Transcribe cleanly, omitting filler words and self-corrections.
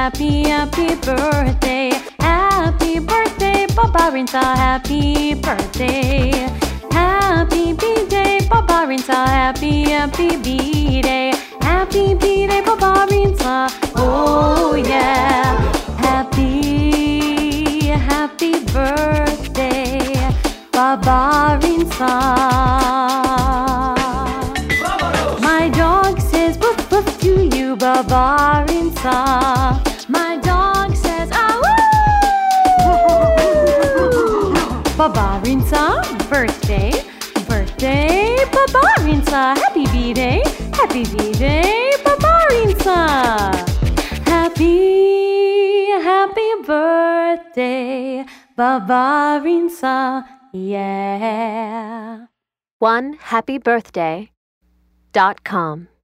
happy birthday. Happy birthday, Barbarinsa, happy birthday. Happy B-Day, Barbarinsa, happy B-Day. Happy B-Day, Barbarinsa, oh yeah. Happy birthday, Barbarinsa. My dog says woof woof to you, Barbarinsa. My dog says ah woo. Barbarinsa, birthday, Barbarinsa. Happy B-Day, Barbarinsa. Happy birthday, Barbarinsa, yeah. OneHappyBirthday.com